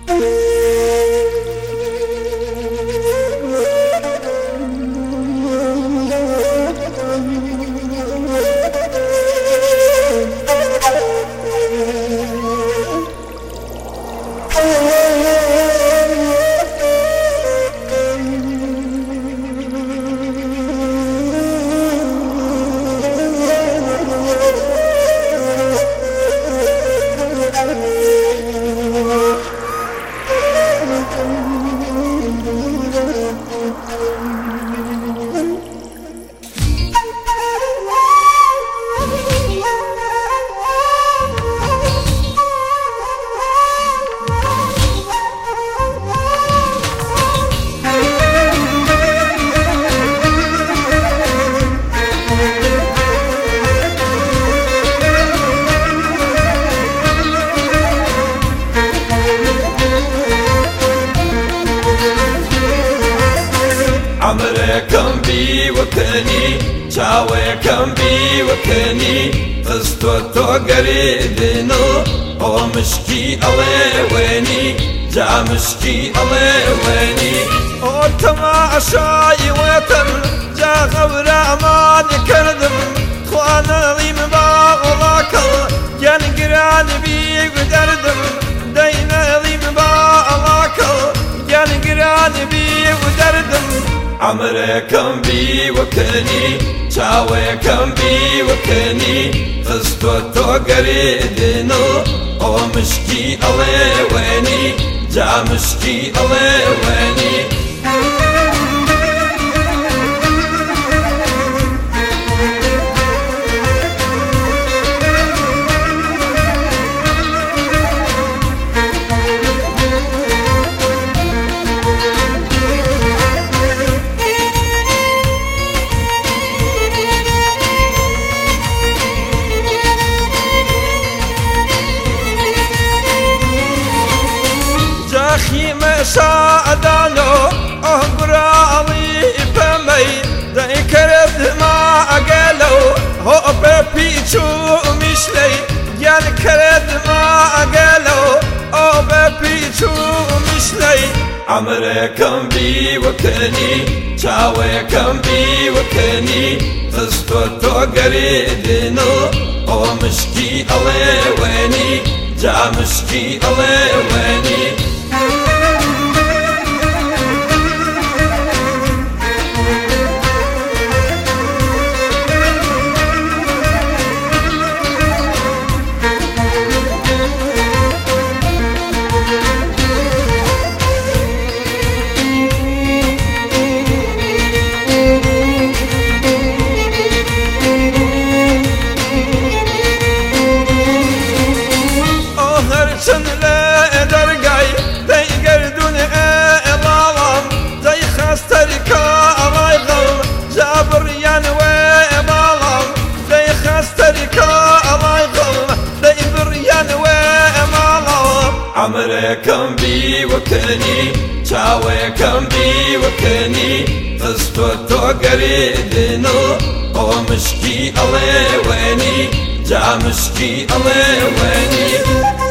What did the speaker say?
عمركم بي وكني شاويكم بي وكني قصتو قريدنو او مشكي الله جا مشكي الله او تماشاي وتم جا غور امان كردم خوانا لي مباغلاك جان قران بي ودردم دينا لي مباغلاك جان قران بي ودردم عمركم بي وكني شاويكم بي وكني قصتو قريدنو او مشكي الله جا مشكي الله خيمة سادانو أهبرالي بمي ذكرت ما أقلو هو ببيتو مشلي يذكرت ما أقلو هو ببيتو مشلي عمركم بي وكني شاويكم بي وكني قصتو قريدنو هو مشكي الله جا مشكي الله عمركم بي وكني شاويكم بي وكني قصتو قريدنو او مشكي الله جا مشكي الله